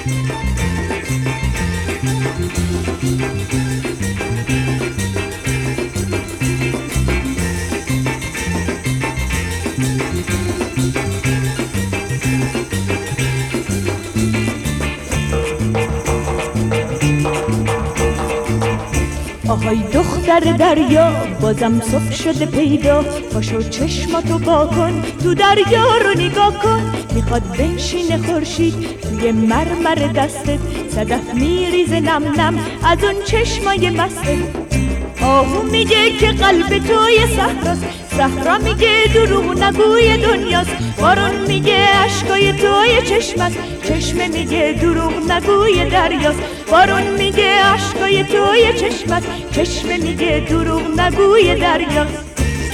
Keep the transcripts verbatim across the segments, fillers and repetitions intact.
آهای دختر دریا بازم صبح شده پیدا، پاشو چشماتو وا کن تو دریا رو نگاه کن. میخواد بنشینه خورشید توی مرمر دستت، صدف میریزه نم نم از اون چشمای مستت. آهو میگه که قلب توی صحراست، صحرا میگه دروغ نگوی دنیاست. بارون میگه اشکای توی چشمست، چشمه میگه دروغ نگوی دریاست. بارون میگه اشکای توی چشمست، چشمه میگه دروغ نگوی دریاست.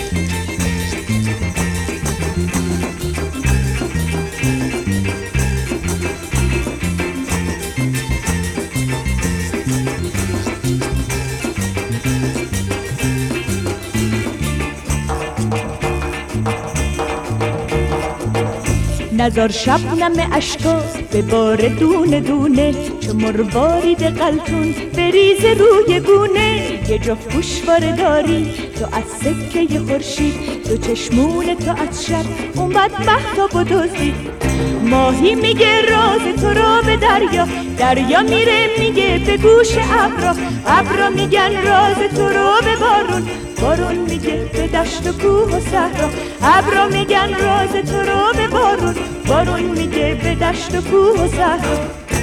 نزار شبنم اشکا به بار دونه دونه، چو مروارید قلتون بریز روی گونه. یه جفت گوشواره داری تو از سکه خورشید، دو چشمون تو از شب اون بدبختا بدزدید. ماهی میگه راز تو رو به دریا، دریا میره میگه به گوش ابرا، ابرا میگن راز تو رو به بارون، بارون میگه به دشت و کوه و صحرا. ابرا میگن راز تو رو به بارون، بارون میگه به دشت و کوه و صحرا.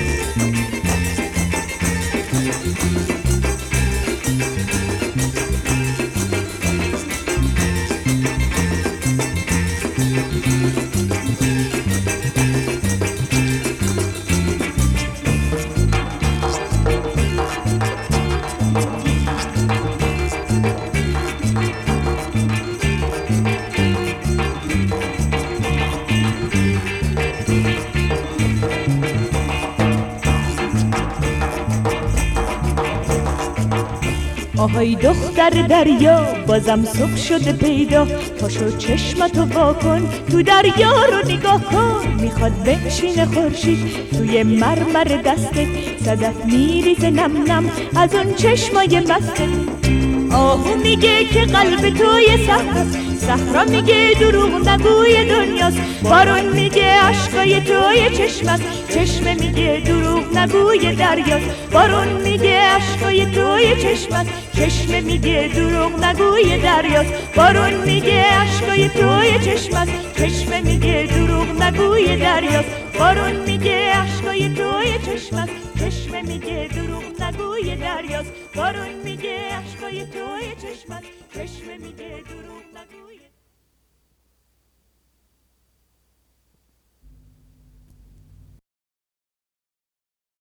آهای دختر دریا بازم صبح شده پیدا، پاشو چشمتو وا کن تو دریا رو نگاه کن. میخواد بنشینه خورشید توی مرمر دستت، صدف میریزه نم نم از اون چشمای مستت. آهو میگه که قلب توی صحراست، صحرا میگه دروغ نگوی دنیاست. بارون میگه اشکای توی چشمست، چشمه میگه دروغ نگوی دریاست. بارون میگه اشکای توی چشمست، چشمه میگه دروغ نگوی دریاست. بارون میگه اشکای توی چشمست، چشمه میگه دروغ نگوی دریاست. بارون میگه اشکای توی چشمست، چشمه میگه دروغ نگوی دریاست. بارون میگه اشکای توی چشمست، چشمه میگه دروغ نگوی